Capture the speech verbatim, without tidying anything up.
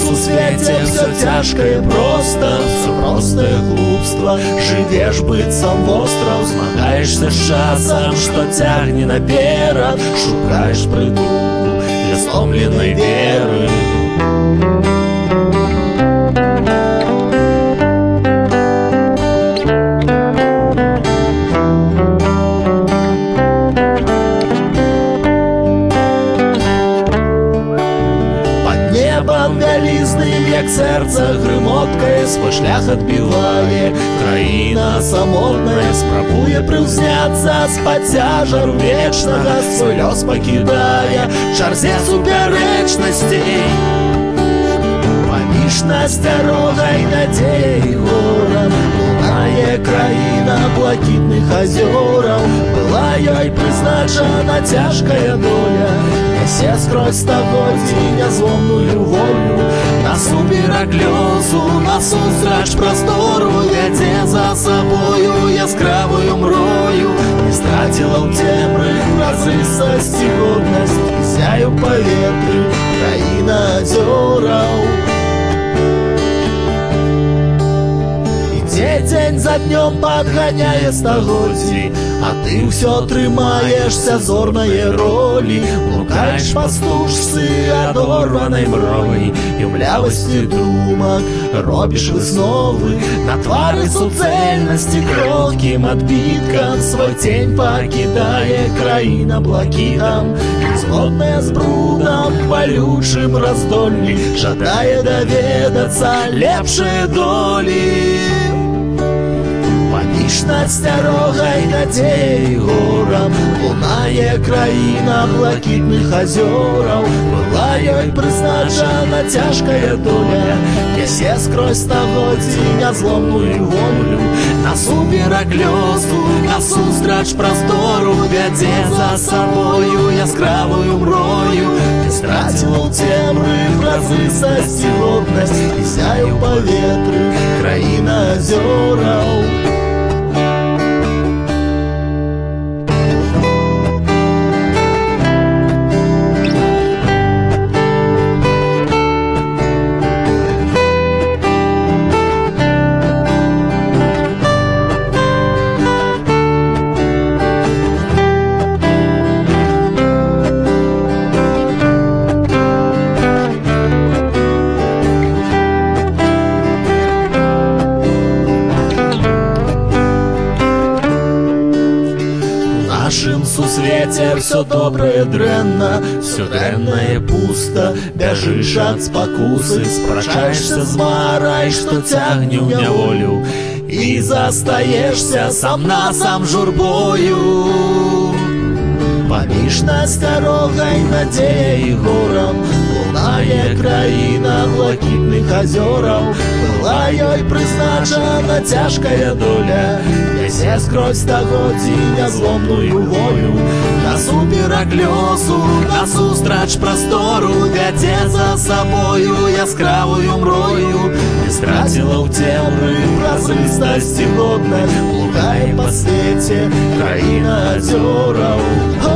сусвеце все цяжкае проста, все простае глупства. Жывеш быццам востраў, змагаешся з часам, што цягне наперад, шукаеш прытулку для зломленай веры. Вялізным, як сэрца грымоткае, свой шлях адбівае. Краіна самотная спрабуе прыўзняцца з-пад цяжару вечнага, свой лёс пакідае чарзе супярэчнасцей. Паміж насцярогай надзеі горам лунае краіна блакітных азёраў. Была ёй прызначана цяжкая доля, нясе скрозь стагоддзі нязломную волю. Насуперак лёсу, насустрач прастору, вядзе за сабою яскравую мрою. Не страціла ў цемры празрыстасці годнасць, зяе ў паветры краіна азёраў. Дзень за днём падганяе стагоддзі, а ты ўсё трымаешся зорнае ролі. Блукаеш па стужцы адорванай мровай і ў млявасці думак робіш высновы. На твары суцэльнасці кроткім адбіткам свой цень пакідае краіна блакітам. Злотная з брудам балючым раздоллі жадае даведацца лепшай долі. Паміж насцярогай надзеі горам лунае краіна блакітных азёраў. Была ёй прызначана цяжкая доля, нясе скрозь стагоддзі нязломную волю. Насуперак лёсу, насустрач прастору, вядзе за сабою яскравую мрою. Не страціла ў цемры празрыстасці годнасць, і зяе ў паветры краіна азёраў. В нашым сусвеце все добрае дрэнна, все дрэннае пуста. Бяжыш ад спакусы, спрачаешся з марай, што цягне ў няволю, і застаешся сам на сам журбою. Паміж насцярогай надзеяй горам лунае краіна блакітных азёраў. Была ёй прызначана цяжкая доля, нясе скрозь стагоддзі нязломную волю. Насуперак лёсу, насустрач прастору, вядзе за сабою яскравую мрою. Не страціла ў цемры празрыстасці годнасць, блукае па свеце краіна азёраў.